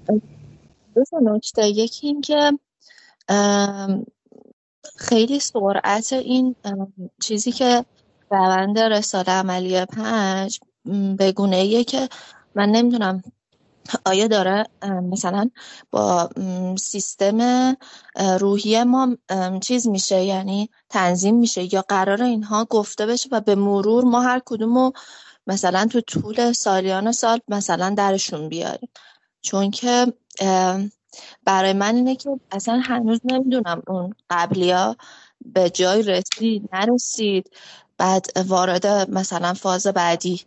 دو تا نکته، یکی این که ام، خیلی سرعت این چیزی که روند رساله عملی 5 به گونه ایه که من نمیدونم آیا داره مثلا با سیستم روحی ما چیز میشه، یعنی تنظیم میشه، یا قرار اینها گفته بشه و به مرور ما هر کدومو مثلا تو طول سالیان سال مثلا درشون بیاریم. چون که برای من اینه که اصلا هنوز نمیدونم اون قبلیا به جای رسید نرسید، بعد وارد مثلا فاز بعدی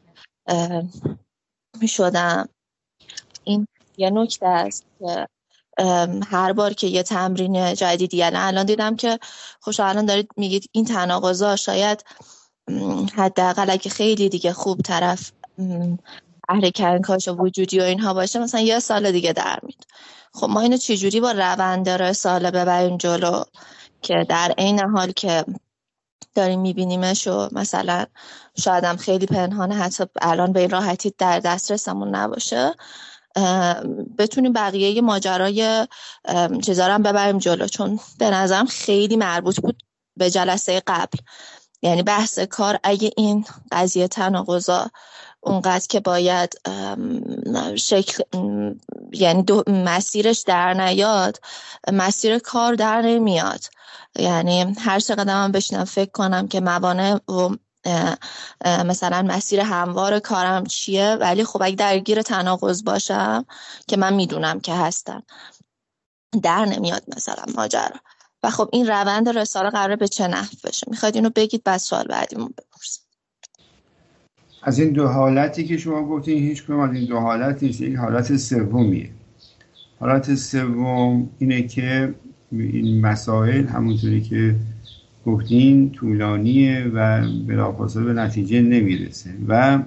میشدم. این یه نکته است که هر بار که یه تمرین جدیدی، یعنی الان دیدم که خوش الان دارید میگید این تناقضا شاید حداقل اگه خیلی دیگه خوب طرف اهل کنکاش وجودی و اینها باشه مثلا یه سال دیگه در میاد. خب ما اینو چجوری با روند رساله ببریم جلو که در عین حال که داریم میبینیمش و مثلا شاید هم خیلی پنهانه، حتی الان به این راحتی در دسترسمون نباشه، بتونیم بقیه ماجرای چیزا رو هم ببریم جلو. چون به نظرم خیلی مربوط بود به جلسه قبل، یعنی بحث کار اگه این قضیه تناقضا اونقدر که باید شکل یعنی مسیرش در نیاد، مسیر کار در نمیاد. یعنی هر چقدر من بشینم فکر کنم که موانع و مثلا مسیر هموار کارم چیه، ولی خب اگه درگیر تناقض باشم که من میدونم که هستم، در نمیاد مثلا ماجرا. و خب این روند رساله قراره به چه نحو بشه؟ میخواید اینو بگید بعد سوال بعدیمون بپرسیم. از این دو حالتی که شما گفتین هیچ کدوم از این دو حالت نیست، یک حالت سومیه. حالت سوم اینه که این مسائل همونطوری که گفتین طولانیه و بلافاصله به نتیجه نمیرسه و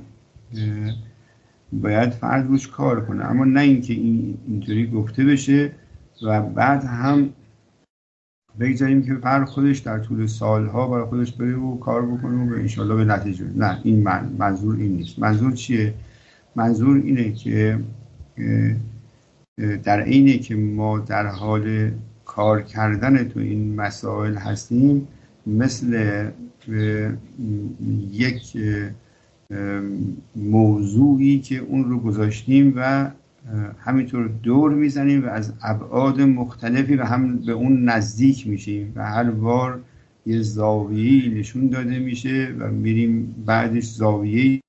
باید فرد روش کار کنه، اما نه اینکه اینطوری گفته بشه و بعد هم بگذاریم که فرد خودش در طول سالها برای خودش بره و کار بکنه و به انشالله به نتیجه. نه، این منظور این نیست. منظور چیه؟ منظور اینه که در عینی که ما در حال کار کردن تو این مسائل هستیم، مثل یک موضوعی که اون رو گذاشتیم و همینطور دور میزنیم و از ابعاد مختلفی و هم به اون نزدیک میشیم و هر بار یه زاویه‌ای نشون داده میشه و میریم بعدش زاویه‌ای.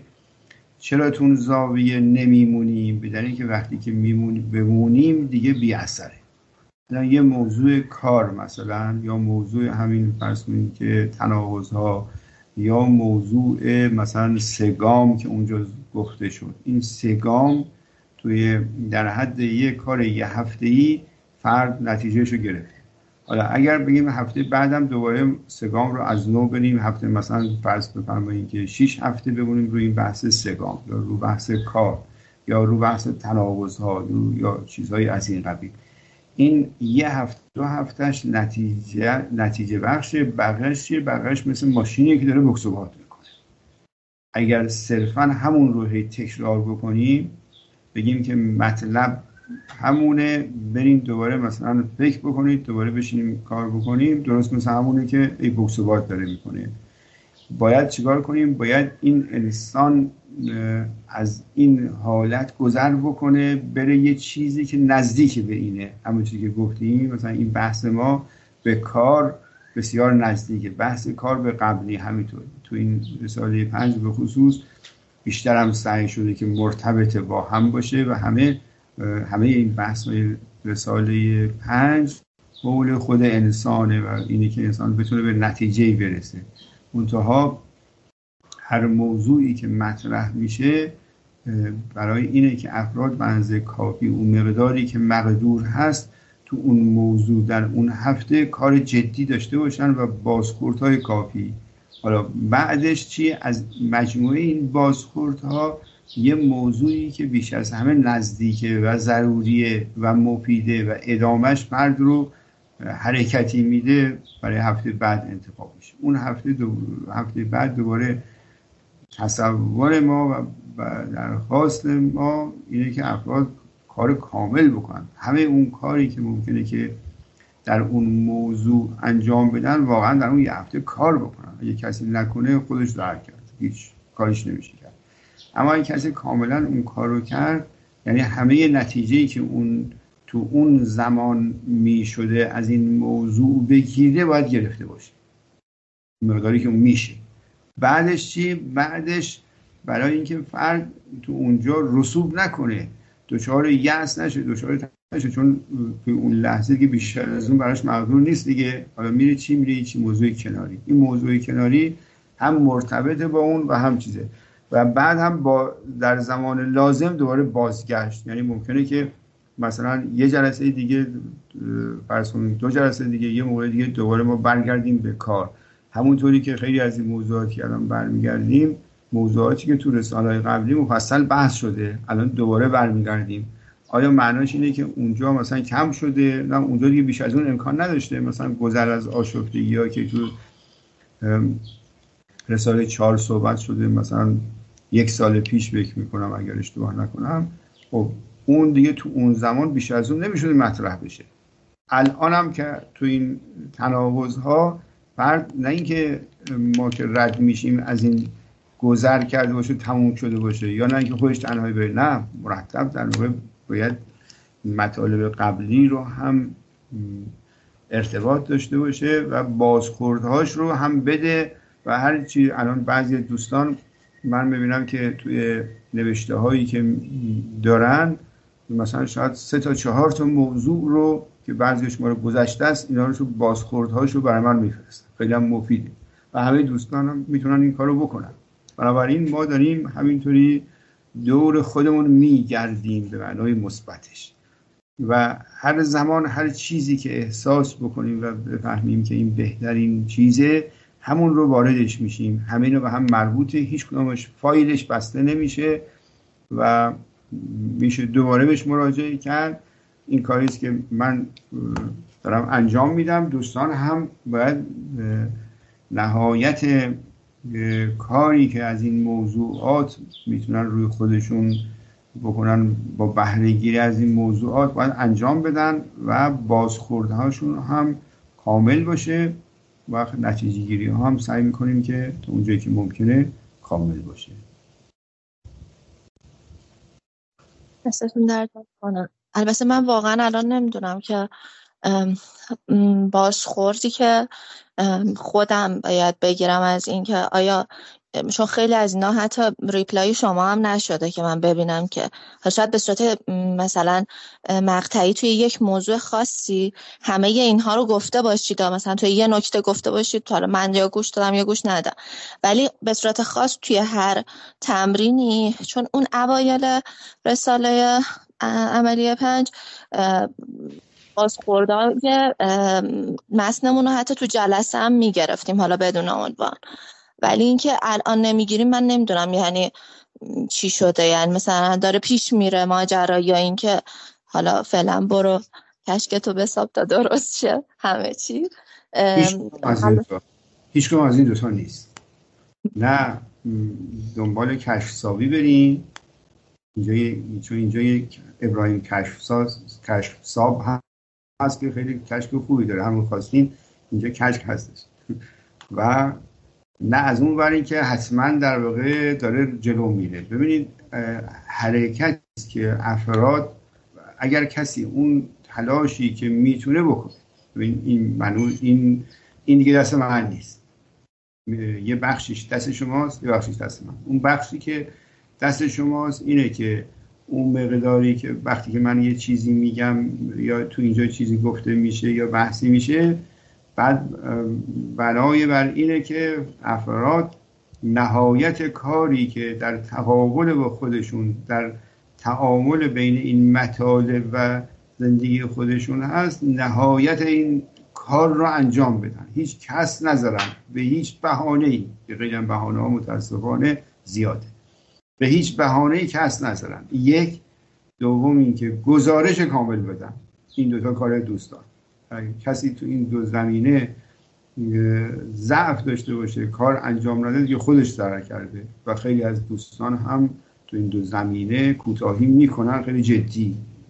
چرا تو اون زاویه نمیمونیم؟ به دلیل که وقتی که بمونیم دیگه بی اثره. یه موضوع کار مثلا، یا موضوع همین فرض کنید که تناقض‌ها، یا موضوع مثلا سگام که اونجا گفته شد، این سگام توی در حد یه کار یه هفته‌ای فرد نتیجهشو گرفت. حالا اگر بگیم هفته بعدم دوباره سگام رو از نو بریم، هفته مثلا فرض بفرمایید که 6 هفته بمونیم روی این بحث سگام یا رو بحث کار یا رو بحث تناقض‌ها یا چیزهای از این قبیل، این یه هفته دو هفتهش نتیجه بخش، بقیه‌اش مثل ماشینی که داره بکس و باد میکنه. اگر صرفا همون رو هی تکرار بکنیم، بگیم که مطلب همونه، بریم دوباره مثلا فکر بکنید، دوباره بشینیم کار بکنیم، درست مثل همونه که ای بکس و باد داره میکنه. باید چیکار کنیم؟ باید این انسان از این حالت گذر بکنه، بره یه چیزی که نزدیک به اینه. همونجوری که گفتیم مثلا این بحث ما به کار بسیار نزدیکه، بحث کار به قبلی همینطور. تو این رساله 5 به خصوص بیشتر هم سعی شده که مرتبط با هم باشه و همه این بحث رساله 5 قول خود انسانه و اینه که انسان بتونه به نتیجه برسه. منتها هر موضوعی که مطرح میشه برای اینه که افراد به اندازه کافی اون مقداری که مقدور هست تو اون موضوع در اون هفته کار جدی داشته باشن و بازخوردهای کافی. حالا بعدش چی؟ از مجموعه این بازخوردها یه موضوعی که بیش از همه نزدیکه و ضروریه و مفیده و ادامش فرد رو حرکتی میده برای هفته بعد انتخاب میشه. اون هفته بعد دوباره تصور ما و درخواست ما اینه که افراد کار کامل بکنن. همه اون کاری که ممکنه که در اون موضوع انجام بدن واقعا در اون یه هفته کار بکنن. اگه کسی نکنه خودش ضرر کرد، هیچ کارش نمیشه کرد. اما این کسی کاملا اون کار رو کرد، یعنی همه نتیجه‌ای که اون تو اون زمان میشده از این موضوع بگیره باید گرفته باشه، مقداری که اون میشه. بعدش چی؟ بعدش برای اینکه فرد تو اونجا رسوب نکنه، دچار یأس نشه، دچار نشه، چون تو اون لحظه که بیشتر از اون براش مقدور نیست دیگه، حالا میره چی موضوع کناری. این موضوع کناری هم مرتبطه با اون و هم چیزه، و بعد هم با در زمان لازم دوباره بازگشت. یعنی ممکنه که مثلا یه جلسه دیگه فرض کنید 2 جلسه دیگه یه موقع دیگه دوباره ما برگردیم به کار. همونطوری که خیلی از این موضوعاتی که الان برمیگردیم، موضوعاتی که تو رساله‌های قبلی مفصل بحث شده، الان دوباره برمیگردیم. آیا معناش اینه که اونجا مثلا کم شده؟ نه، اونجا دیگه بیش از اون امکان نداشته. مثلا گذر از آشفتگی‌ها که تو رساله 4 صحبت شده، مثلا 1 سال پیش فکر می‌کنم اگر اشتباه نکنم، خب اون دیگه تو اون زمان بیش از اون نمی‌شد مطرح بشه. الان هم که تو این تناقض‌ها فرد، نه اینکه ما که رد میشیم از این گذر کرده باشه تموم شده باشه، یا نه اینکه خودش تنهایی بره، نه، مرتب در واقع باید مطالب قبلی رو هم ارتباط داشته باشه و بازخوردهاش رو هم بده. و هر چی الان بعضی دوستان من میبینم که توی نوشته هایی که دارن مثلا شاید 3 تا 4 تا موضوع رو که بعضیش ما رو گذشته است، اینا رو بازخوردهاش رو برای من میفرستن. خیلی هم مفیده و همه دوستان هم میتونن این کارو بکنن. بنابراین ما داریم همینطوری دور خودمون میگردیم به معنای مثبتش، و هر زمان هر چیزی که احساس بکنیم و بفهمیم که این بهترین چیزه، همون رو واردش میشیم. همه اینا به هم مربوطه، هیچ کدومش فایلش بسته نمیشه و میشه دوباره بهش مراجعه کرد. این کاریست که من دارم انجام میدم. دوستان هم باید نهایت کاری که از این موضوعات میتونن روی خودشون بکنن با بهره گیری از این موضوعات باید انجام بدن و بازخوردهاشون هم کامل باشه و نتیجه گیری ها هم سعی میکنیم که تا اونجایی که ممکنه کامل باشه. دستتون درد نکنه. البته من واقعا الان نمیدونم که بازخوردی که خودم باید بگیرم از این که آیا، چون خیلی از اینا حتی ریپلای شما هم نشده که من ببینم که شاید به صورت مثلا مقطعی توی یک موضوع خاصی همه اینها رو گفته باشید، مثلا توی یه نکته گفته باشید، حالا من یا گوش دادم یا گوش ندادم، ولی به صورت خاص توی هر تمرینی، چون اون اوایل رساله عملی 5 بازخوردهای متنمون رو حتی تو جلسه هم میگرفتیم حالا بدون عنوان، ولی اینکه الان نمیگیریم من نمیدونم یعنی چی شده. یعنی مثلا داره پیش میره ماجرا، یا اینکه حالا فعلا برو کشکتو بساب تا درست شه همه چی. هیچ کدوم از این دوتا نیست. نه دنبال کشف سابی بریم، چون اینجا یک ابراهیم کشف ساب هست که خیلی کشف خوبی داره، همون خواستیم اینجا کشف هستش. و نه از اون ور این که حتما در واقع داره جلو میره. ببینید حرکت که افراد، اگر کسی اون تلاشی که میتونه بکنه، این دیگه دست من نیست، یه بخشیش دست شماست، یه بخشیش دست من. اون بخشی که دست شماست اینه که اون مقداری که وقتی که من یه چیزی میگم یا تو اینجا چیزی گفته میشه یا بحثی میشه، بعد بنای بر اینه که افراد نهایت کاری که در تقابل با خودشون، در تعامل بین این مطالب و زندگی خودشون هست، نهایت این کار رو انجام بدن، هیچ کس نذارن به هیچ بهانه‌ای، که خیلی هم بهانه‌ها متاسفانه زیاده، به هیچ بهانه‌ای کس نذارن. یک، دوم این که گزارش کامل بدن. این دوتا کار دوستان. کسی تو این دو زمینه ضعف داشته باشه، کار انجام نده، دیگه خودش ضرر کرده. و خیلی از دوستان هم تو این دو زمینه کوتاهی میکنن، خیلی جدی.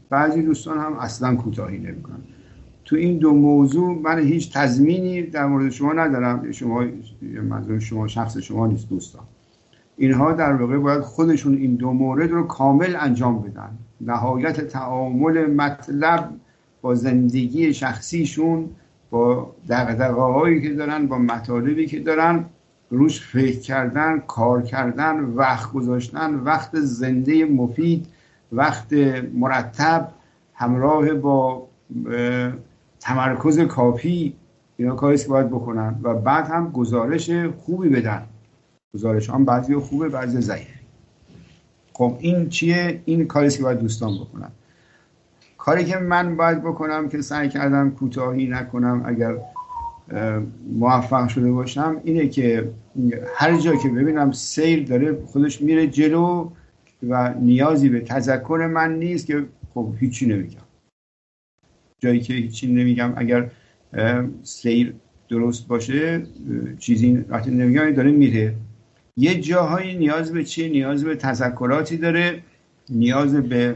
بعضی دوستان هم اصلا کوتاهی نمیکنن. تو این دو موضوع من هیچ تضمینی در مورد شما ندارم، شما منظور شما شخص شما نیست دوستان، اینها در واقع باید خودشون این دو مورد رو کامل انجام بدن. نهایت تعامل مطلب با زندگی شخصیشون، با دغدغه‌هایی که دارن، با مطالبی که دارن، روش فکر کردن، کار کردن، وقت گذاشتن، وقت زنده مفید، وقت مرتب همراه با تمرکز کافی، اینا کاریست که باید بکنن و بعد هم گزارش خوبی بدن. گزارش هم بعضی خوبه بعضی ضعیف. خب این چیه؟ این کاریست که باید دوستان بکنن. کاری که من باید بکنم که سعی کردم کوتاهی نکنم اگر موفق شده باشم اینه که هر جا که ببینم سیر داره خودش میره جلو و نیازی به تذکر من نیست که خب هیچی نمیگم. جایی که هیچی نمیگم اگر سیر درست باشه چیزی وقتی نمیگم داره میره. یه جاهایی نیاز به چیه؟ نیاز به تذکراتی داره، نیاز به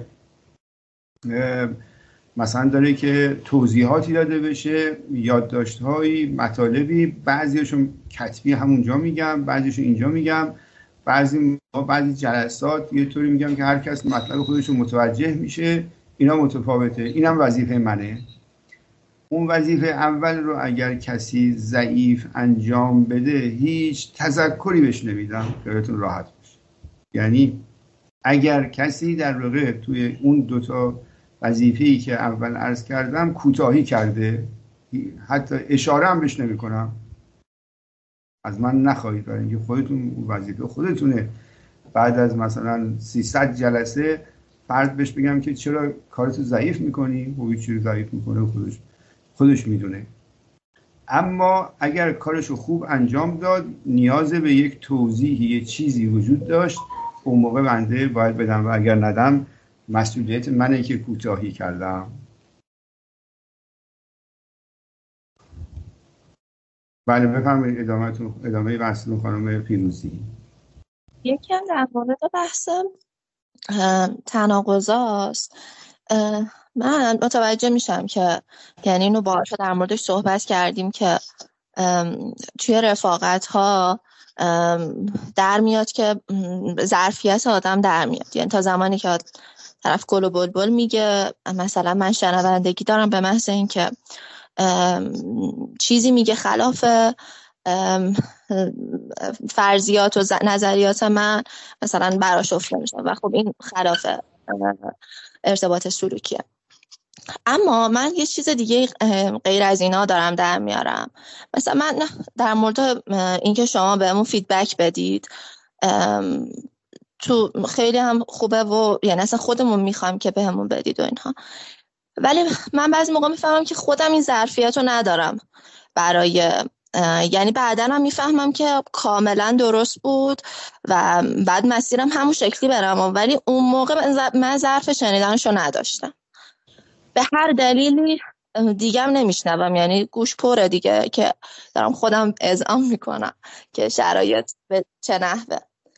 مثلا داره که توضیحاتی داده بشه، یادداشت‌هایی، مطالبی، بعضیشون کتبی همونجا میگم، بعضیشون اینجا میگم، بعضی جلسات یه طوری میگم که هر کس مطلب خودش رو متوجه میشه. اینا متفاوته. اینم وظیفه منه. اون وظیفه اول رو اگر کسی ضعیف انجام بده هیچ تذکری بهش نمیدم، خیالتون راحت باشه. یعنی اگر کسی در واقع توی اون دوتا وظیفه‌ای که اول عرض کردم کوتاهی کرده، حتی اشاره هم بهش نمی‌کنم، از من نخواهید، برای اینکه خودتون وظیفه خودتونه. بعد از مثلا 300 جلسه فرد بهش بگم که چرا کارتو ضعیف می‌کنی؟ و چی رو ضعیف می‌کنه خودش میدونه. اما اگر کارشو خوب انجام داد، نیاز به یک توضیحی، یه چیزی وجود داشت، اون موقع بنده باید بدم و اگر ندم مسئولیت منه که کوتاهی کردم. بله بفرمایید ادامه بحثتون خانم پیروزی. یکی هم در مورد بحث تناقضاست. من متوجه میشم که یعنی اینو باهاش در موردش صحبت کردیم که توی رفاقت ها در میاد که ظرفیت آدم در میاد. یعنی تا زمانی که طرف گل و بلبل میگه، مثلا من شنوندگی دارم به محض این که چیزی میگه خلاف فرضیات و نظریات من، مثلا براش افته میشه و خب این خلاف ارتباط سلوکیه. اما من یه چیز دیگه غیر از اینا دارم در میارم. مثلا من در مورد اینکه شما بهمون فیدبک بدید تو خیلی هم خوبه و یعنی اصلا خودمون میخوایم که بهمون بدید و اینها، ولی من بعضی موقع میفهمم که خودم این ظرفیت رو ندارم برای یعنی بعداً هم میفهمم که کاملا درست بود و بعد مسیرم همون شکلی برم، ولی اون موقع من ظرف شنیدنشو نداشتم. به هر دلیلی دیگه هم نمیشنوم، یعنی گوش پره دیگه که دارم خودم اذعان میکنم که شرایط به چه نحوه.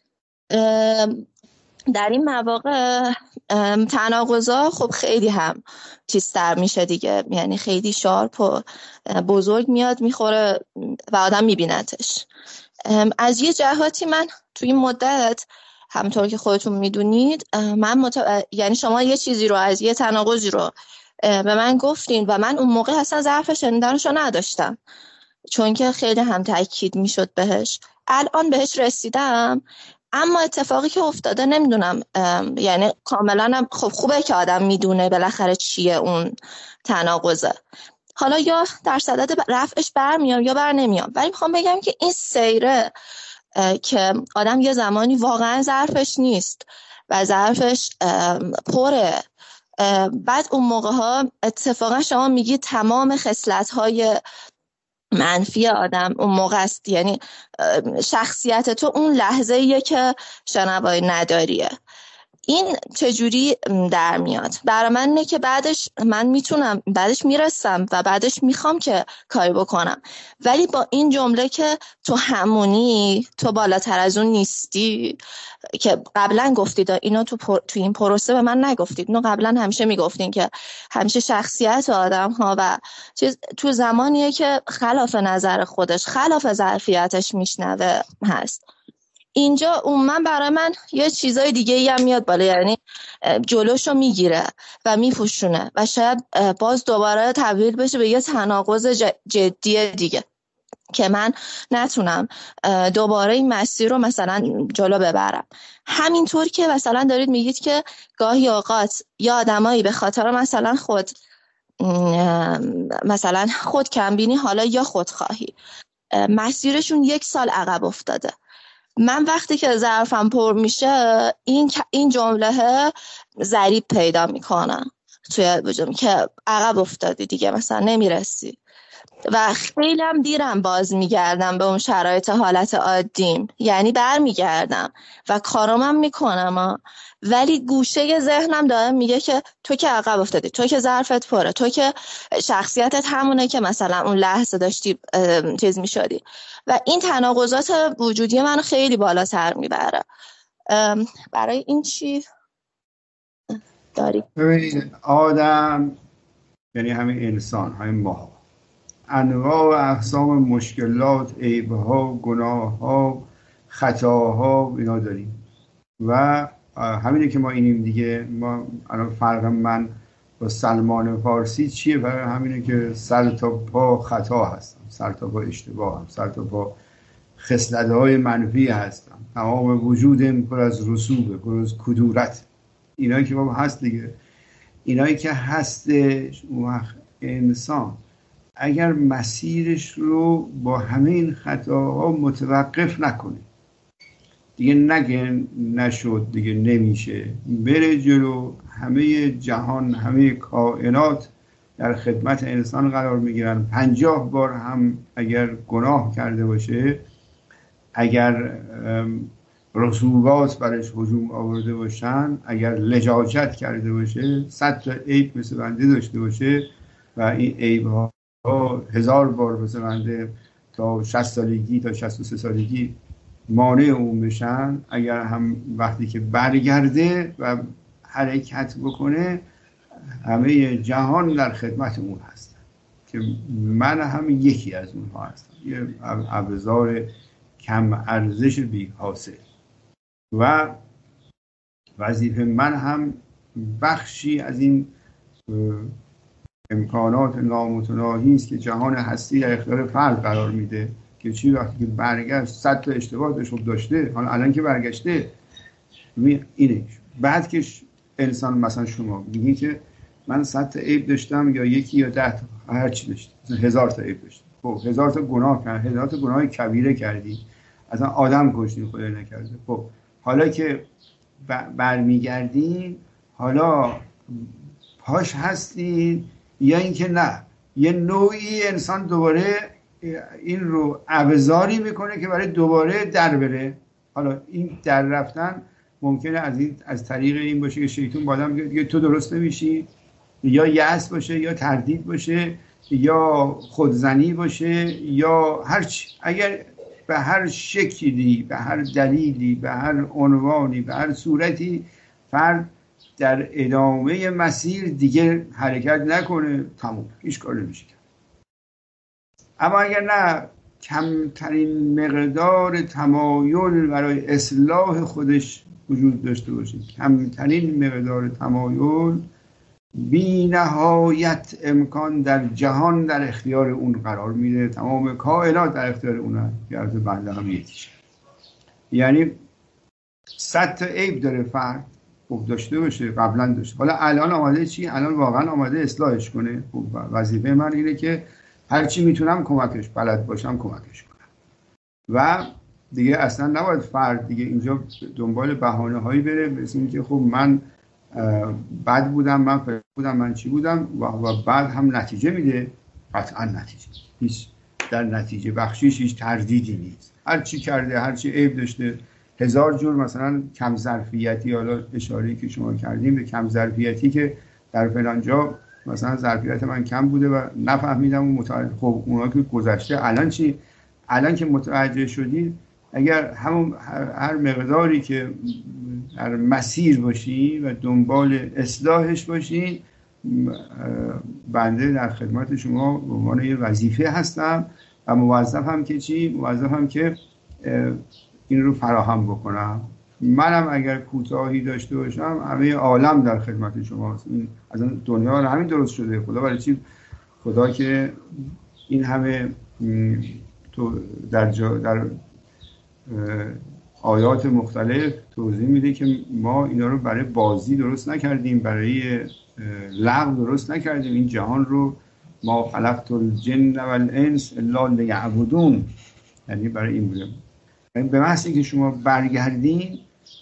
در این مواقع تناقضا خب خیلی هم چیزتر میشه دیگه، یعنی خیلی شارپ و بزرگ میاد میخوره و آدم میبینتش. از یه جهاتی من توی این مدت همونطور که خودتون میدونید من یعنی شما یه چیزی رو از یه تناقضی رو به من گفتین و من اون موقع اصلا ظرف شنیدنشو نداشتم، چون که خیلی هم تاکید میشد بهش. الان بهش رسیدم، اما اتفاقی که افتاده نمیدونم، یعنی کاملا خب خوبه که آدم میدونه بالاخره چیه اون تناقضه، حالا یا در صدد رفعش برمیام یا بر نمیام، ولی میخوام بگم که این سیره که آدم یه زمانی واقعا ظرفش نیست و ظرفش پره، بعد اون موقع ها اتفاقا شما میگی تمام خصلت‌های منفی آدم اون موقع است، یعنی شخصیت تو اون لحظه‌ایه که شنوایی نداریه. این چجوری در میاد؟ برای من اینه که بعدش من میتونم، بعدش میرسم و بعدش میخوام که کاری بکنم، ولی با این جمله که تو همونی، تو بالاتر از اون نیستی، که قبلا گفتید اینو تو این پروسه به من نگفتید، اینو قبلا همیشه میگفتین که همیشه شخصیت آدم ها و چیز تو زمانیه که خلاف نظر خودش، خلاف ظرفیتش میشنوه هست. اینجا من برای من یه چیزای دیگه ای هم میاد بالا، یعنی جلوشو میگیره و میپوشونه و شاید باز دوباره تبدیل بشه به یه تناقض جدی دیگه که من نتونم دوباره این مسیر رو مثلا جلو ببرم. همینطور که مثلا دارید میگید که گاهی اوقات یا آدمایی به خاطر مثلا خود کمبینی، حالا یا خودخواهی، مسیرشون 1 سال عقب افتاده. من وقتی که ظرفم پر میشه این جمله ضریب پیدا میکنم توی وجودم که عقب افتادی دیگه، مثلا نمیرسی و خیلی هم دیرم باز میگردم به اون شرایط حالت عادیم، یعنی برمیگردم و کارامم میکنم، ولی گوشه ذهنم داره میگه که تو که عقب افتادی، تو که ظرفت پره، تو که شخصیتت همونه که مثلا اون لحظه داشتی چیز میشدی و این تناقضات وجودی من خیلی بالاتر میبره. برای این چی داری؟ ببینید آدم یعنی همین انسان های ما انواع و اقسام مشکلات، عیب‌ها، گناه‌ها، خطاها اینا داریم و همینه که ما اینیم دیگه. ما الان فرق من با سلمان فارسی چیه؟ برای همینه که سر تا پا خطا هستم، سر تا پا اشتباه هم، سر تا پا خصلت‌های منفی هستم، تمام وجودم پر از رسوبه، پر از کدورت. اینایی که ما هست دیگه، اینایی که هستش. اون وقت انسان اگر مسیرش رو با همه این خطاها متوقف نکنه، دیگه نگه نشد دیگه نمیشه، بره جلو، همه جهان، همه کائنات در خدمت انسان قرار میگیرن. 50 بار هم اگر گناه کرده باشه، اگر رسوبات برش هجوم آورده باشن، اگر لجاجت کرده باشه، 100 تا عیب مثل بنده داشته باشه و این عیب ها 1000 بار مثل بنده تا 60 سالگی تا 63 سالگی مانع اون بشن، اگر هم وقتی که برگرده و حرکت بکنه، همه جهان در خدمت اون هستن که من هم یکی از اونها هستم، یه ابزار کم ارزش بی حاصل و وظیفه من هم بخشی از این امکانات نامتناهی است که جهان هستی در اختیار فرد قرار میده که چی وقتی که برگشت 100 تا اشتباه داشته، حالا الان که برگشته اینه. بعد که انسان مثلا شما میگی که من 100 تا عیب داشتم یا یکی یا 10 تا هر چی داشتم، مثلا 1000 تا عیب داشتم، خب 1000 تا گناه کردی، 1000 تا گناه کبیره کردی، اصلا آدم کشتی خدای نکرده. خب حالا که برمیگردین، حالا پاش هستین یا اینکه نه، یه نوعی انسان دوباره این رو ابزاری میکنه که برای دوباره در بره. حالا این در رفتن ممکنه از طریق این باشه که شیطان با آدم میگه تو درست نمیشی، یا یأس باشه، یا تردید باشه، یا خودزنی باشه، یا هرچی. اگر به هر شکلی، به هر دلیلی، به هر عنوانی، به هر صورتی فرد در ادامه مسیر دیگه حرکت نکنه، تموم، هیچ کار نمیشه. اما اگر نه، کمترین مقدار تمایل برای اصلاح خودش وجود داشته باشه، کمترین مقدار تمایل، بی نهایت امکان در جهان در اختیار اون قرار میده، تمام کائنات در اختیار اونه که از بنده هم یکیشه. یعنی 100 تا عیب داره فرد، خوب داشته باشه، قبلا داشته، حالا الان آماده چی؟ الان واقعا آماده اصلاحش کنه. وظیفه من اینه که هرچی میتونم کمکش، بلد باشم کمکش کنم و دیگه اصلا نباید فرد دیگه اینجا دنبال بهانه هایی بره، مثل این که خب من بد بودم، من فلان بودم، من چی بودم و بعد هم نتیجه میده. قطعا نتیجه، هیچ در نتیجه بخشیش هیچ تردیدی نیست. هر چی کرده، هر چی عیب داشته، هزار جور مثلا کم ظرفیتی، حالا اشاره‌ای که شما کردیم به کم ظرفیتی که در فلان جا مثلا ظرفیت من کم بوده و نفهمیدم و خب اونا که گذشته، الان چی؟ الان که متوجه شدید اگر همون هر مقداری که در مسیر باشی و دنبال اصلاحش باشی، بنده در خدمت شما به عنوان یه وظیفه هستم و موظفم که چی؟ موظفم که این رو فراهم بکنم. منم اگر کوتاهی داشته باشم همه عالم در خدمت شماست. این از دنیا همین درست شده. خدا برای چی؟ خدا که این همه تو در آیات مختلف توضیح میده که ما اینا رو برای بازی درست نکردیم، برای لغو درست نکردیم. این جهان رو ما خلقت الجن والانس الا لیعبدون، یعنی برای این بوده. به محض اینکه شما برگردین،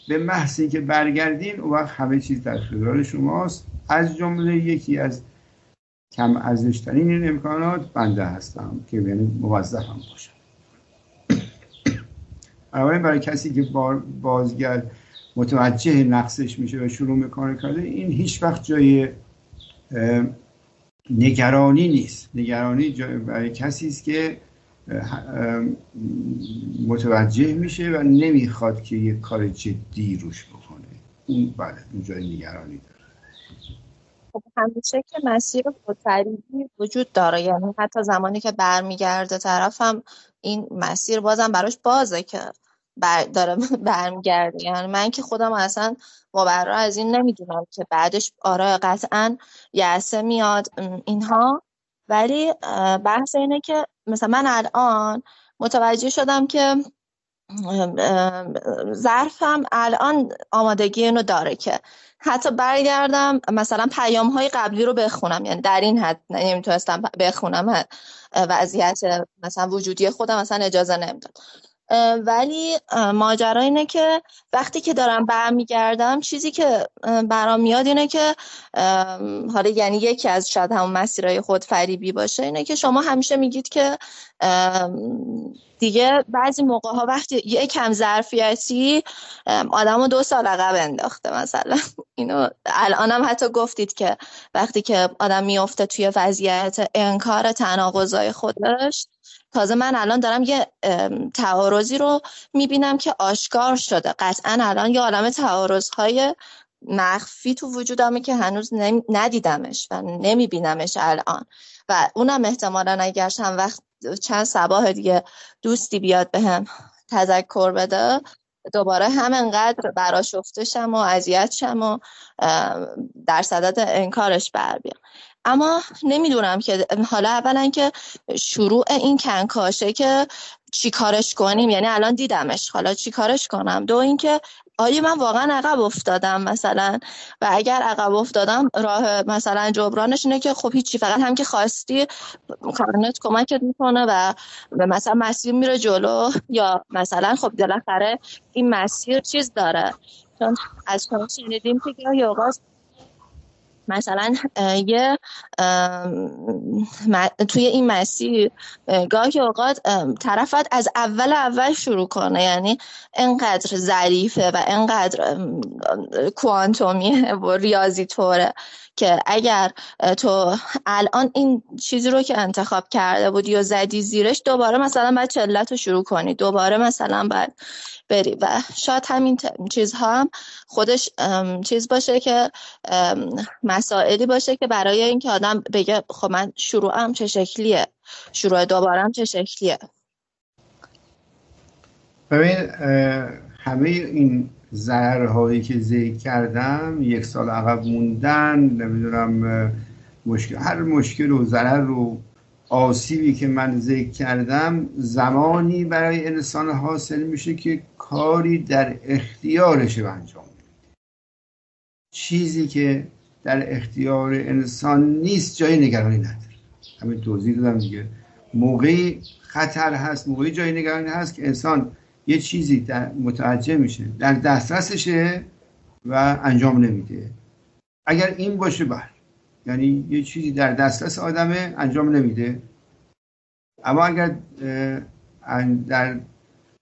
اون وقت همه چیز در اختیار شماست، از جمله یکی از کم ارزش‌ترین این امکانات بنده هستم که یعنی موظفم باشم. بنابراین برای کسی که بازگرد متوجه نقصش میشه و شروع میکنه کرده، این هیچ وقت جای نگرانی نیست. نگرانی برای کسی است که متوجه میشه و نمیخواد که یک کار جدی روش بکنه. اون بله، اون جای نگرانی داره. خب همیشه که مسیر خودفریبی وجود داره، یعنی حتی زمانی که برمیگرده طرفم این مسیر بازم براش بازه که داره برمیگرده. یعنی من که خودم اصلا مبرا از این نمیدونم که بعدش آره قطعا یأسه میاد اینها، ولی بحث اینه که مثلا من الان متوجه شدم که ظرفم الان آمادگی اینو داره که حتی برگردم مثلا پیام‌های قبلی رو بخونم. یعنی در این حد نمیتونستم بخونم، وضعیت مثلا وجودی خودم مثلا اجازه نمیداد. ولی ماجرا اینه که وقتی که دارم برمیگردم، چیزی که برام میاد اینه که حالا یعنی یکی از شاید همون مسیرهای خودفریبی باشه، اینه که شما همیشه میگید که دیگه بعضی موقع ها وقتی یه کم ظرفیتی آدمو 2 سال عقب انداخته. مثلا اینو الانم حتی گفتید که وقتی که آدم میفته توی وضعیت انکار تناقضای خودش، تازه من الان دارم یه تعارضی رو میبینم که آشکار شده. قطعا الان یه عالمه تعارضهای مخفی تو وجودمه که هنوز ندیدمش و نمیبینمش الان، و اونم احتمالاً اگر چند صباح دیگه دوستی بیاد بهم تذکر بده، دوباره همینقدر برآشفته شم و اذیت شم و در صدد انکارش بر بیام. اما نمیدونم که حالا اولا که شروع این کنکاشه که چی کارش کنیم، یعنی الان دیدمش، حالا چی کارش کنم. دو اینکه آیا من واقعا عقب افتادم مثلا، و اگر عقب افتادم راه مثلا جبرانش اینه که خب هیچی، فقط هم که خواستی کارنت کمکت میکنه و مثلا مسیر میره جلو، یا مثلا خب بالاخره این مسیر چیز داره. چون از شما شنیدیم که گاهی اوقات مثلا توی این مسیر گاهی اوقات طرفت از اول شروع کنه، یعنی انقدر ظریفه و انقدر کوانتومیه و ریاضی طوره که اگر تو الان این چیزی رو که انتخاب کرده بودی و زدی زیرش، دوباره مثلا باید چلت رو شروع کنی، دوباره مثلا باید بری، و شاید همین چیزها هم خودش چیز باشه که مسائلی باشه که برای اینکه آدم بگه خب من شروعم چه شکلیه، شروع دوبارم چه شکلیه. ببین همه این ضررهایی که ذکر کردم، 1 سال عقب موندن، نمیدونم هر مشکل و ضرر و آسیبی که من ذکر کردم، زمانی برای انسان حاصل میشه که کاری در اختیارش انجام میده. چیزی که در اختیار انسان نیست جای نگرانی نداره. همین توضیح دادم دیگه. موقعی خطر هست، موقعی جای نگرانی هست که انسان یه چیزی متوجه میشه در دسترسشه و انجام نمیده. اگر این باشه بله، یعنی یه چیزی در دسترس آدمه انجام نمیده. اما اگر در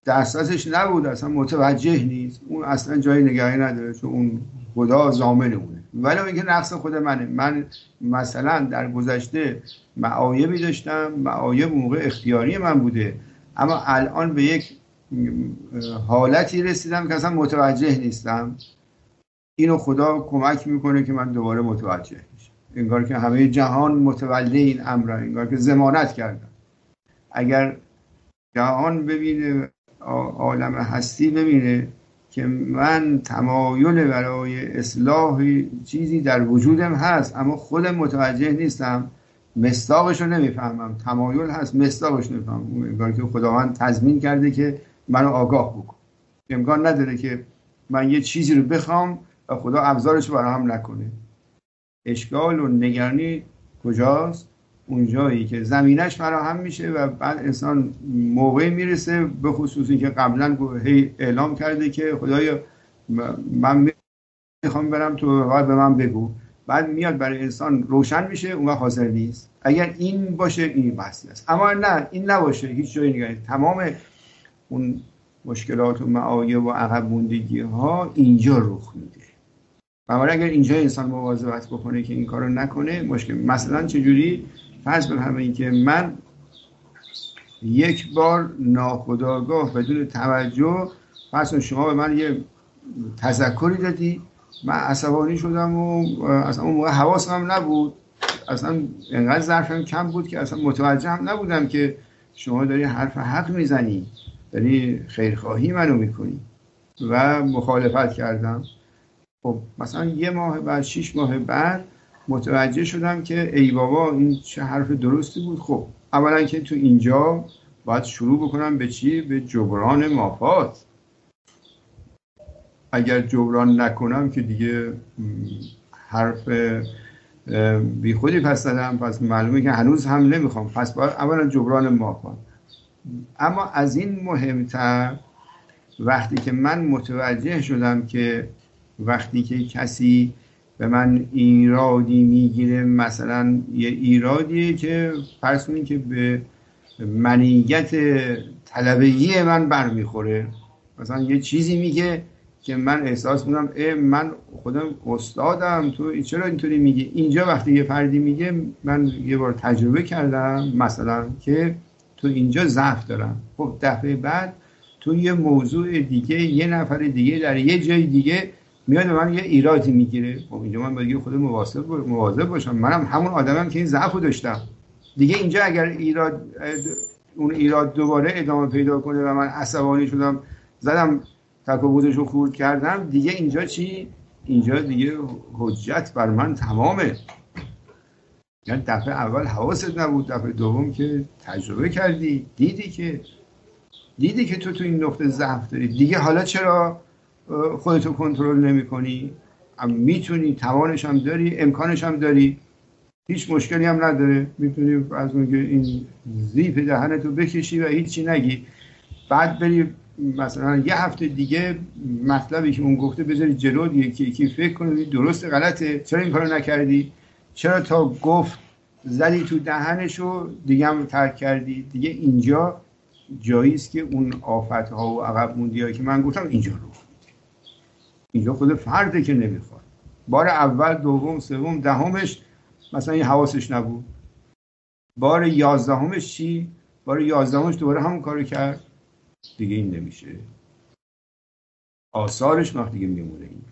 دسترسش نبود، اصلا متوجه نیست، اون اصلا جای نگاهی نداره، چون اون خدا ضامن اونه. ولی اینکه نقص خود منه. من مثلا در گذشته معایبی داشتم، معایب موقع اختیاری من بوده، اما الان به یک حالتی رسیدم که اصلا متوجه نیستم. اینو خدا کمک میکنه که من دوباره متوجه میشم، انگار که همه جهان متولی این امر، انگار که ضمانت کردم. اگر جهان ببینه، عالم هستی ببینه که من تمایل برای اصلاح چیزی در وجودم هست اما خودم متوجه نیستم، مصداقش رو نمیفهمم، تمایل هست مصداقش نمیفهمم، انگار که خداوند تضمین کرده که منو آگاه بکن. امکان نداره که من یه چیزی رو بخوام و خدا ابزارش رو فراهم نکنه. اشکال و نگرانی کجاست؟ اون جایی که زمینش فراهم میشه و بعد انسان موقعی میرسه، به خصوصی که قبلا اعلام کرده که خدایا من میخوام برم، تو باید به من بگو. بعد میاد برای انسان روشن میشه، اون وقت حاضر نیست. اگر این باشه این بحثی است، اما نه، این نباشه، هیچ جایی نگرد. تمام اون مشکلات و معایب و عقب موندگی ها اینجا رخ میده. بنابراین اگر اینجا انسان مواظبت بکنه که این کارو نکنه، مشکل. مثلا چجوری؟ فرض بفرمایید که من یک بار ناخودآگاه بدون توجه، فرض شما به من یه تذکری دادی، من عصبانی شدم و اصلا اون موقع حواسم نبود، اصلا انقدر ظرفم کم بود که اصلا متوجه هم نبودم که شما داری حرف حق میزنی، داری خیرخواهی منو میکنی و مخالفت کردم. خب مثلا 1 ماه بعد، 6 ماه بعد متوجه شدم که ای بابا این چه حرف درستی بود. خب اولا که تو اینجا باید شروع بکنم به چی؟ به جبران مافات. اگر جبران نکنم که دیگه حرف بی خودی پس زدم، پس معلومه که هنوز هم نمیخوام، پس باید اولا جبران مافات. اما از این مهمتر، وقتی که من متوجه شدم که وقتی که کسی به من ایرادی میگیره، مثلا یه ایرادی که فرض کنید که به منیت طلبگی من برمیخوره، مثلا یه چیزی میگه که من احساس میکنم من خودم استادم، تو چرا اینطوری میگی؟ اینجا وقتی یه فردی میگه من یه بار تجربه کردم مثلا که تو اینجا ضعف دارم، خب دفعه بعد تو یه موضوع دیگه یه نفر دیگه در یه جای دیگه میاد به من یه ایرادی میگیره، خب اینجا من باید خودم مواظب باشم، منم همون آدمم که این ضعفو داشتم دیگه. اینجا اگر اون ایراد دوباره ادامه پیدا کنه و من عصبانی شدم، زدم تک و بودشو خورد کردم، دیگه اینجا چی؟ اینجا دیگه حجت بر من تمامه. یعنی دفعه اول حواست نبود، دفعه دوم که تجربه کردی، دیدی که تو این نقطه ضعف داری دیگه. حالا چرا خودتو کنترل نمی کنی؟ میتونی، توانش هم داری، امکانش هم داری، هیچ مشکلی هم نداره، میتونی از اون که این زیپ دهنتو بکشی و هیچی نگی، بعد بری مثلا یه هفته دیگه مطلبی که اون گفته بذاری جلو، یکی فکر کنی درست غلطه، چرا این کارو نکردی؟ چرا تا گفت زدی تو دهنشو دیگه هم ترک کردی؟ دیگه اینجا جایی است که اون آفت‌ها و عقب موندی‌هایی که من گفتم اینجا رو، اینجا خود فرده که نمیخواد. بار اول، دوم، سوم، دهمش مثلا این حواسش نبود، بار 11مش چی؟ بار 11مش دوباره همون کارو کرد، دیگه این نمیشه، آثارش وقتی دیگه میمونه. این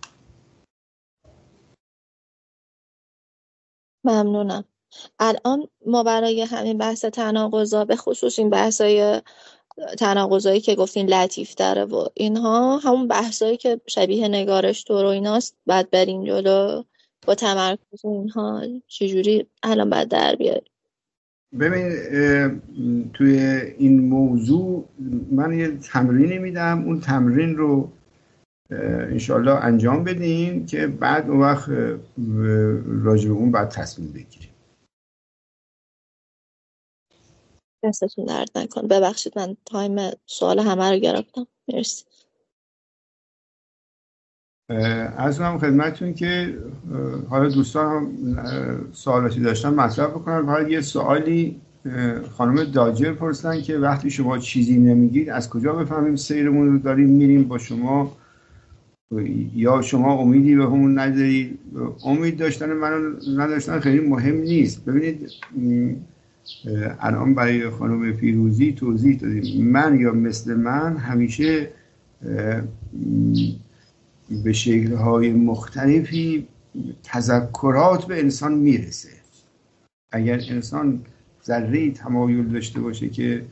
ممنونم. الان ما برای همین بحث تناقضا، به خصوص این بحثای تناقضایی که گفتین لطیف داره و اینها، همون بحثایی که شبیه نگارش تو رو ایناست، بعد بریم جلو با تمرکز اینها چجوری الان بعد در بیاری؟ ببین توی این موضوع من یه تمرینی میدم، اون تمرین رو انشالله انجام بدیم که بعد اون وقت راجع به اون بعد تصمیم بگیریم. دستتون درد نکن. ببخشید من تایم سوال همه رو گرفتم. مرسی. عرض کنم خدمتتون که حالا دوستان هم سوالاتی داشتن مطرح بکنم. حالا یه سوالی خانم داجر پرسیدن که وقتی شما چیزی نمیگید از کجا بفهمیم سیرمون رو داریم میریم با شما، یا شما امیدی به همون ندارید. امید داشتن من نداشتن خیلی مهم نیست. ببینید الان برای خانم پیروزی توضیح دادیم من یا مثل من همیشه به شکل‌های مختلفی تذکرات به انسان میرسه. اگر انسان ذره‌ای تمایل داشته باشه که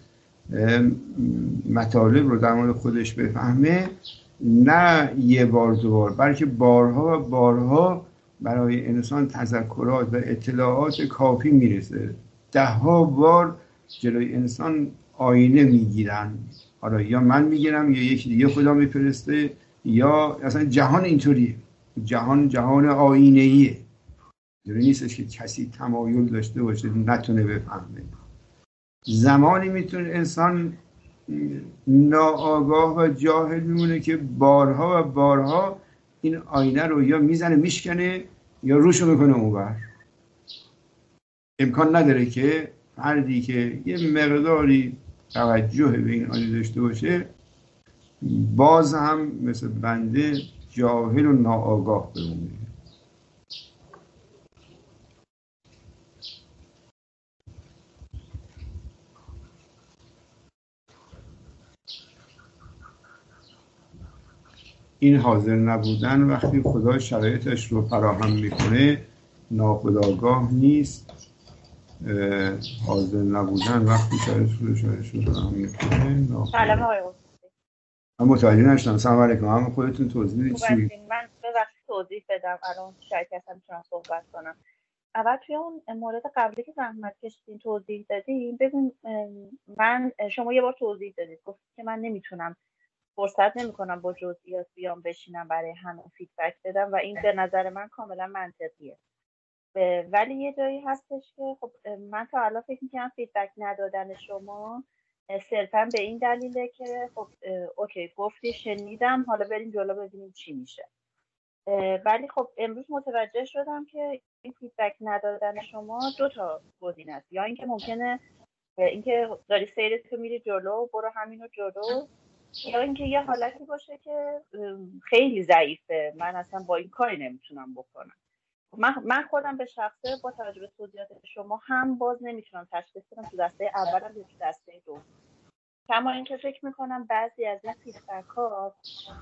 مطالب رو در مورد خودش بفهمه، نه یه بار دو بار بلکه بارها و بارها برای انسان تذکرات و اطلاعات کافی میرسه. 10 بار جلوی انسان آینه میگیرن، حالا یا من میگیرم یا یکی دیگه خدا میفرسته، یا اصلا جهان اینطوریه. جهان آینه‌ایه، جوری نیستش که کسی تمایل داشته باشه نتونه بفهمه. زمانی میتونه انسان ناآگاه و جاهل میمونه که بارها و بارها این آینه رو یا میزنه میشکنه یا روشو میکنه اونور. امکان نداره که فردی که یه مقداری توجه به این آینه داشته باشه باز هم مثل بنده جاهل و ناآگاه بمونه. این حاضر نبودن وقتی خدا شرایطش رو فراهم میکنه ناخودآگاه نیست. حاضر نبودن وقتی شرایطش رو فراهم میکنه. سلام آقای من متوجه نشدم. سلام علیکم. هم خودتون توضیح بدید چی؟ من ببخشید توضیح بدم الان شرکت میتونم صحبت کنم. اول توی اون مورد قبلی که زحمت کشیدین توضیح دادین، ببین شما یه بار توضیح دادید گفتید که من نمیتونم فرصت نمیکنم با جزئیات بیام بشینم برای همه فیدبک بدم و این به نظر من کاملا منطقیه. ولی یه جایی هستش که خب من تا الان فکر میکنم فیدبک ندادن شما صرفا به این دلیله که خب اوکی گفتی شنیدم حالا بریم جلو ببینیم چی میشه. ولی خب امروز متوجه شدم که این فیدبک ندادن شما 2 تا گزینه است. یا اینکه ممکنه اینکه داری سیرت رو میری جلو برو همینو جلو، یا اینکه یه حالتی باشه که خیلی ضعیفه من اصلا با این کاری نمیتونم بکنم. من خودم به شخصه با توجه به توضیحات شما هم باز نمیتونم تشخیص بدم تو دسته اولم یا تو دسته دوم. کما اینکه فکر میکنم بعضی از این فیدبک ها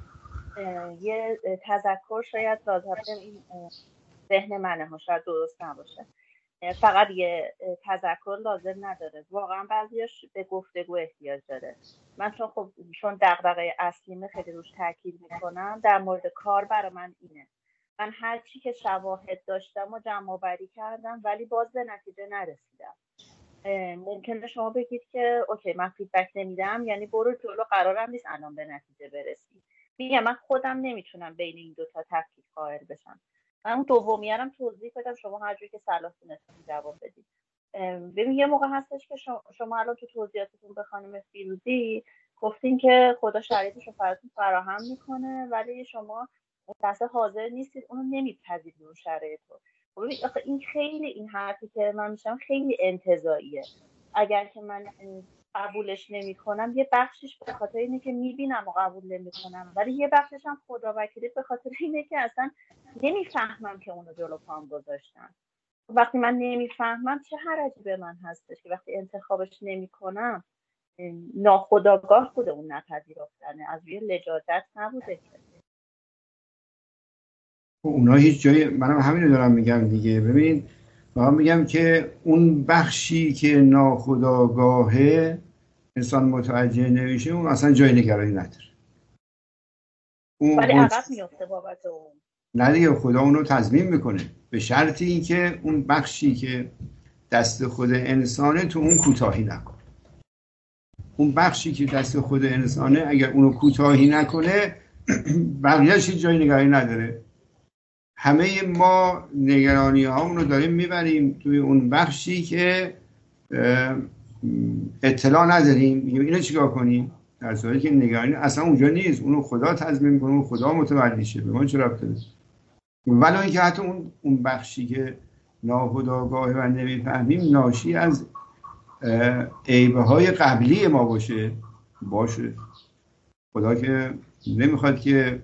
یه تذکر شاید لازم این ذهن منه ها شاید درست نباشه، فقط یه تذکر لازم نداره، واقعا بعضیش به گفتگو احتیاج داره. من چون دغدغه اصلیمه خیلی روش تاکید میکنم در مورد کار برای من اینه. من هر چی که شواهد داشتم و جمع آوری کردم ولی باز به نتیجه نرسیدم. ممکنه شما بگید که اوکی من فیدبک نمیدم یعنی برو جلو، قرارم نیست الان به نتیجه برسی. میگم من خودم نمیتونم بین این 2 تا تفکیک قائل بشم. من اون دومیارم توضیح بدم شما هر جوری که صلاح دونستین جواب بدید. ببین یه موقع هستش که شما الان تو توضیحاتتون به خانم فیروزی گفتین که خدا شرایطش رو براتون فراهم میکنه ولی شما اصلا حاضر نیستید اونو نمیپذیرید اون شرایط رو. ببین آخه این خیلی این حرفی که من میشم خیلی انتزاعیه. اگر که من قبولش نمیکنم یه بخشش به خاطر اینه که میبینم و قبول نمیکنم، ولی یه بخشش هم خدا وکیلی به خاطر اینه که اصلا نمیفهمم که اونو جلو پام گذاشتن. وقتی من نمیفهمم چه حرجی به من هستش که وقتی انتخابش نمیکنم ناخودآگاه بوده اون نپذیرفتنه، از روی لجاجت نبوده که. اونا هیچ جایی، منم همین رو دارم میگم دیگه. ببینید من میگم که اون بخشی که ناخودآگاهه انسان متوجه نمیشه اون اصلا جای نگرانی نداره. ولی عقب میفته بابت اون. نه دیگه خدا اونو تضمین میکنه به شرطی اینکه اون بخشی که دست خود انسانه تو اون کوتاهی نکنه. اون بخشی که دست خود انسانه اگر اونو کوتاهی نکنه بقیه‌اش هیچ جای نگرانی نداره. همه ما نگرانی هامون رو داریم میبریم توی اون بخشی که اطلاع نداریم، میگیم اینو چیکار کنیم، در صورتی که نگرانی اصلا اونجا نیست، اونو خدا تضمین میکنه، اون خدا متولیشه، به ما چه ربطی داره. ولی اینکه حتی اون بخشی که ناخودآگاه و نمیفهمیم ناشی از عیبهای قبلی ما باشه. خدا که نمیخواد که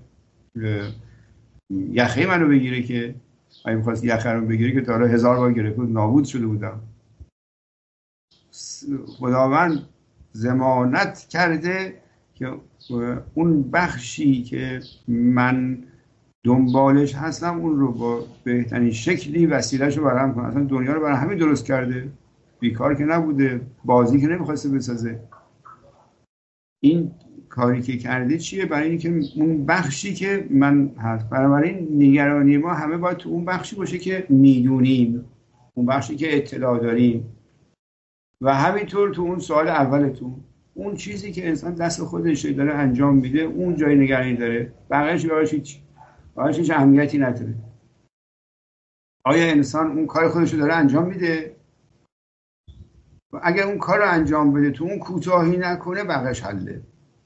یخه منو بگیره، که اگه میخواست یخه رو بگیره که تا حالا 1000 بار گرفت بود نابود شده بودم. خداوند ضمانت کرده که اون بخشی که من دنبالش هستم اون رو با بهترین شکلی وسیله‌شو برام کنم. اصلا دنیا رو برای همین درست کرده، بیکار که نبوده، بازی که نمیخواسته بسازه. این کاری که کرده چیه؟ برای اینکه اون بخشی که من هست، بنابراین نگرانی ما همه باید تو اون بخشی باشه که میدونیم، اون بخشی که اطلاع داریم. و همینطور تو اون سوال اولتون، اون چیزی که انسان دست خودش داره انجام میده اون جای نگرانی داره، بقیه‌اش هیچ اهمیتی نداره. آیا انسان اون کار خودش رو داره انجام میده؟ و اگر اون کار رو انجام بده تو اون کوتاهی نکنه بقیه‌اش حله.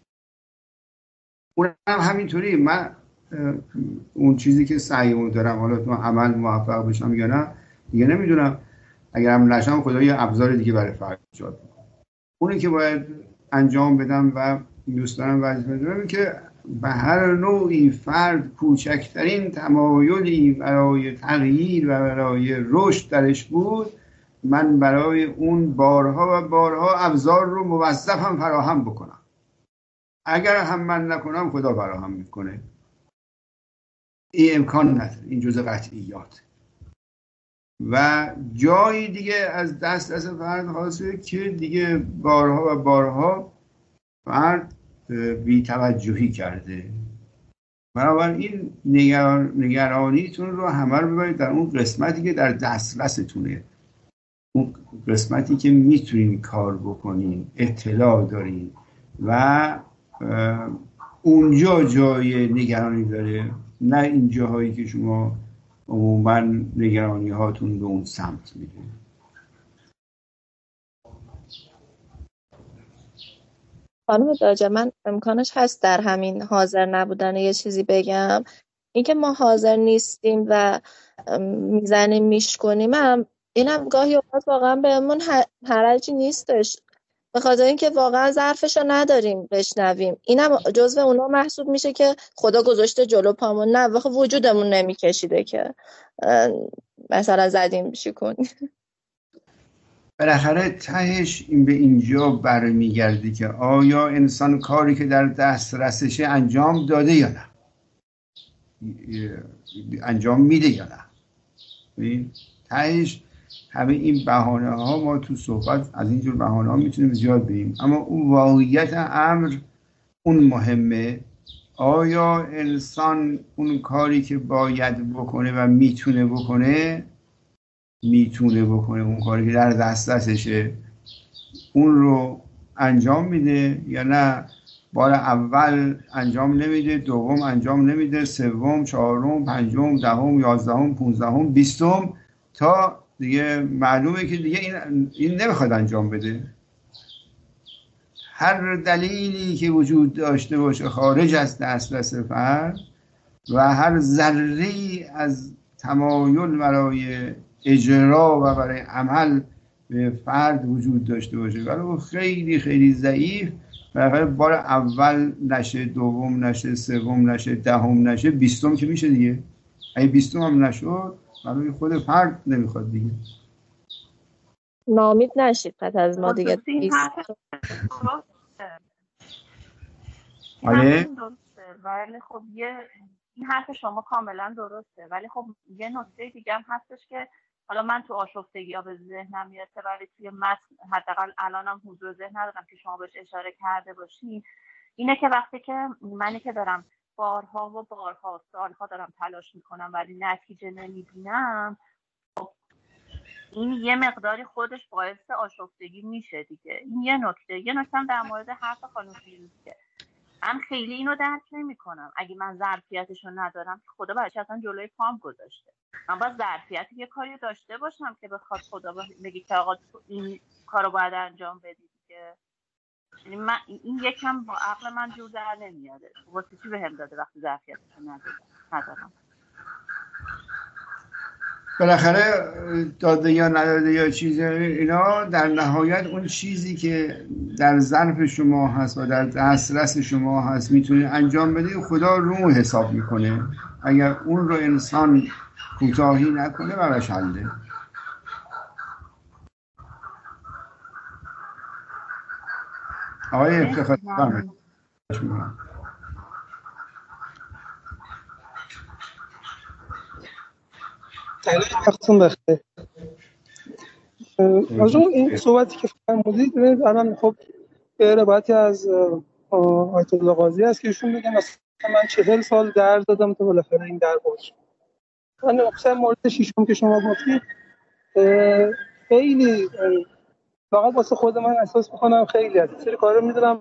اون هم همینطوری. من اون چیزی که سعیمو دارم حالا تو عمل موفق بشم یا نه دیگه نمیدونم. اگر هم نشم خدا یه ابزار دیگه برای فرد ایجاد کنه. اونی که باید انجام بدم و دوست دارم وظیفه دارم که به هر نوعی فرد کوچکترین تمایلی برای تغییر و برای رشد درش بود، من برای اون بارها و بارها ابزار رو موظفم فراهم بکنم. اگر هم من نکنم خدا فراهم میکنه. این امکان نداره، این جزء قطعیات. و جایی دیگه از دست فرد حاصله که دیگه بارها و بارها فرد بی‌توجهی کرده. بنابراین نگرانیتون رو همه رو ببرید در اون قسمتی که در دسترستونه، اون قسمتی که میتونین کار بکنین، اطلاع دارین و اونجا جای نگرانی داره، نه این جاهایی که شما عموما نگرانی هاتون به اون سمت میده. خانم داجه، من امکانش هست در همین حاضر نبودن یه چیزی بگم؟ اینکه ما حاضر نیستیم و میزنیم میشکنیم اینم گاهی اوقات واقعا بهمون حرجی نیستش، به خاطر اینکه واقعا ظرفشو نداریم بشنویم. اینم جزو اونا محسوب میشه که خدا گذاشته جلو پامون، نه واقعا وجودمون نمیکشیده که مثلا زدیم شکونیم. بالاخره تهش این به اینجا برمیگرده که آیا انسان کاری که در دسترسش انجام داده یا نه، انجام میده یا نه. تهش همه این بهانه ها، ما تو صحبت از اینجور بهانه ها میتونیم زیاد بگیم، اما اون واقعیت امر اون مهمه. آیا انسان اون کاری که باید بکنه و میتونه بکنه اون کاری که در دسترسشه اون رو انجام میده یا نه؟ بار اول انجام نمیده، دوم انجام نمیده، سوم، چهارم، پنجم، دهم، یازدهم، 15، 20، تا دیگه معلومه که دیگه این نمیخواد انجام بده. هر دلیلی که وجود داشته باشه خارج از دسترس فرد و هر ذره‌ای از تمایل برای اجرا و برای عمل به فرد وجود داشته باشه ولی خیلی خیلی ضعیف، برای بار اول نشه، دوم نشه، سوم نشه، دهم نشه، 20 که میشه دیگه. اگه 20 هم نشد برای خود فرد نمیخواد دیگه. نامید نشید پس از ما دیگه. آره ولی خب این حرف شما کاملا درسته، ولی خب یه نکته دیگه هم هستش که حالا من تو آشفتگی ها به ذهنم میرسه ولی توی متن حداقل الانم حضور ذهن ندارم که شما بهش اشاره کرده باشین، اینه که وقتی که منی که دارم بارها و بارها سالها دارم تلاش میکنم ولی نتیجه نمیبینم، این یه مقداری خودش باعث آشفتگی میشه دیگه. این یه نکته هم در مورد حرف خانم فیروزه، من خیلی اینو درک نمی‌کنم. اگه من ظرفیتشو ندارم خدا برای چی اصلا جلوی پام گذاشته؟ من باید ظرفیت یه کاری داشته باشم که بخواد خدا بگه که آقا این کارو باید انجام بدی دیگه. یعنی من این یکم با عقل من جور در نمیاد. واسه چی بهم داده وقتی ظرفیتشو ندارم؟ بالاخره داده یا نداده یا چیز اینا در نهایت اون چیزی که در ظرف شما هست و در دسترس شما هست میتونید انجام بدید، خدا رو حساب میکنه. اگر اون رو انسان کوتاهی نکنه براش حله. آقای افتخار وقتتون بخیر. از این صحبتی که فرمودید ببینید الان خب به روایتی از آیت الله قاضی است که ایشون میگه مثلا من 40 سال درس دادم تا بالاخره این در باز شد. من مثلا مورد شیشم که شما گفتید خیلی واقعا واسه خود من احساس میکنم خیلی از سری کارا میدونم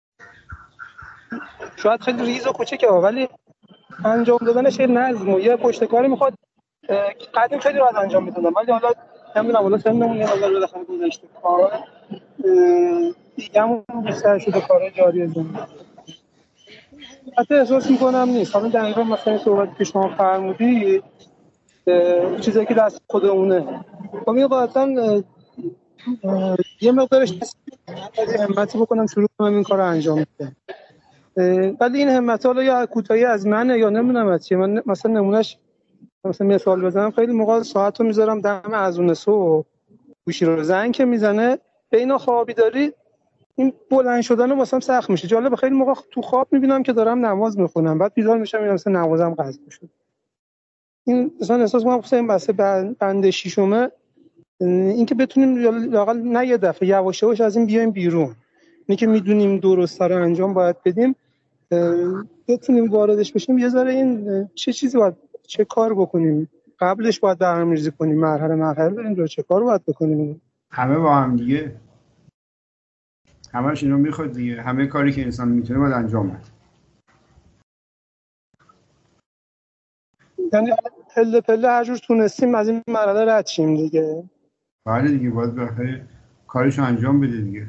شاید خیلی ریز و کوچیکه ولی انجام دادنش یه نظم و یه پشتکاری میخواد. قدیم خیلی راحت انجام میدادم ولی حالا نمیدونم حالا سنمون یه مقدار بالاخره گذشته کار دیگه‌مون بیشتر شده کار جاری زندگی. حتی احساس میکنم نیست حالا دقیقا مثلا صحبتی که شما فرمودید چیزایی که دست خودمونه خب این قاعدتا یه مقدارش همتی بکنم شروع کنم این کار رو انجام بدم. ولی این همت حالا یا کوتاهی از منه یا نمیدونم از چیه. من مثلا نمونهش مثلا مثال بزنم خیلی موقع ساعت رو میذارم دم اذان صبح گوشی رو زنگ که میزنه بین خوابی داری این بلند شدن رو واسم سخت میشه. جالب خیلی موقع تو خواب میبینم که دارم نماز میخونم بعد بیدار میشم میبینم مثلا نمازم قضا شد. این مثلا احساس میکنم مثلا این بحث بند شیشمه این که بتونیم لااقل نه یه دفعه یواش یواش از این بیایم بیرون. اینی که میدونیم درست رو انجام باید بدیم بتونیم واردش بشیم یه ذره این چه چیزی باید چه کار بکنیم قبلش باید برنامه‌ریزی کنیم مرحله بریم رو چه کار باید بکنیم. همه با هم دیگه همش اینو میخواد دیگه. همه کاری که انسان میتونه باید انجام بده. یعنی پله پله هر جور تونستیم از این مرحله رد شیم دیگه. بله دیگه باید بالاخره کارشو انجام بده دیگه.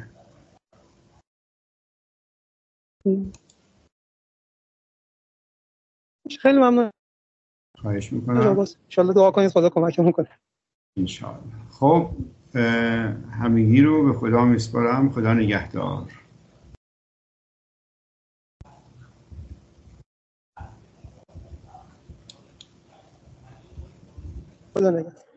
خیلی ممنون. خواهش میکنم. ان شاءالله دعا کنید خدا کمکمون کنه. ان شاءالله. خب همگی رو به خدا میسپارم. خدا نگهدار. خدا نگهدار.